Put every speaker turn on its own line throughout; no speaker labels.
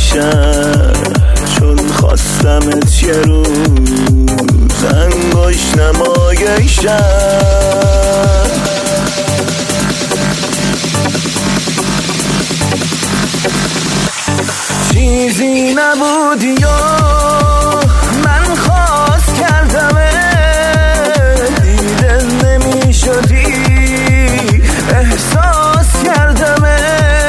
شب چون خواستمت یه روز انگشت نمای شب. چیزی نبودی یا من خواست کردمه، دیده نمی شدی احساس کردمه.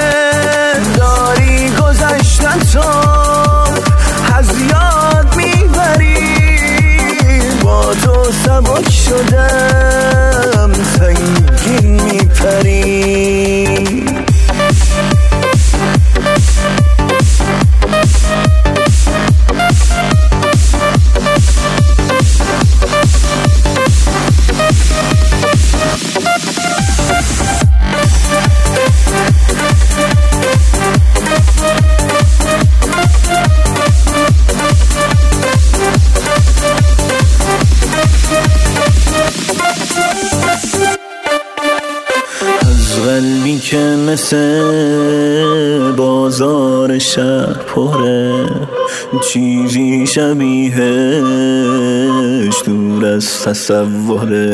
داری گذشتن تو از یاد میبری، با تو سبک شدم سنگین میپری. قلبی که مثل بازار شهر پره، چیزی شبیهش دور از تصوره.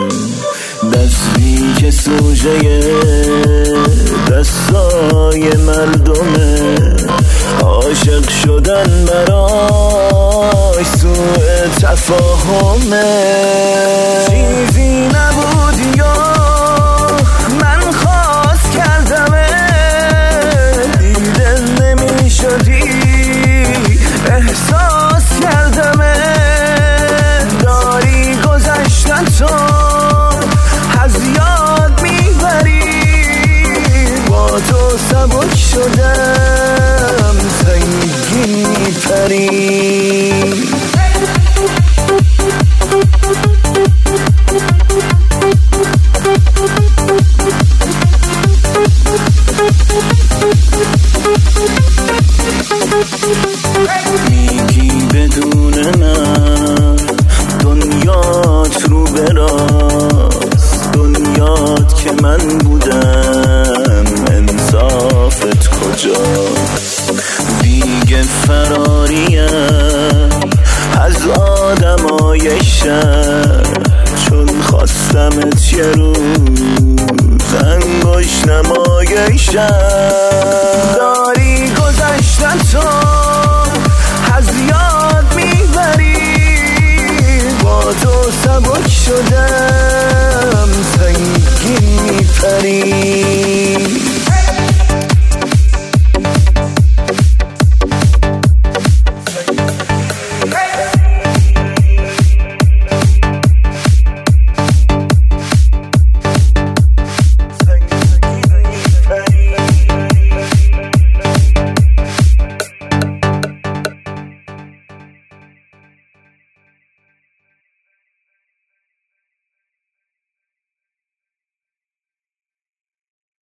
دستی که سوژه دستای مردمه، عاشق شدن براش سوء تفاهمه. چیزی نبودی یا من خواست کردمه، دیده نمی شدی احساس کردمه. داری گذشتن تو از یاد میبری، با تو سبک شدم سنگین میپری. میگی بدون من دنیات رو براست، دنیات که من بودم انصافت کجاست. دیگه فراریم از آدمای شهر چون خواستمت یه روز انگشت نمای شب. داری گذشتن تو از یاد میبری، با تو سبک شدم سنگین میپری.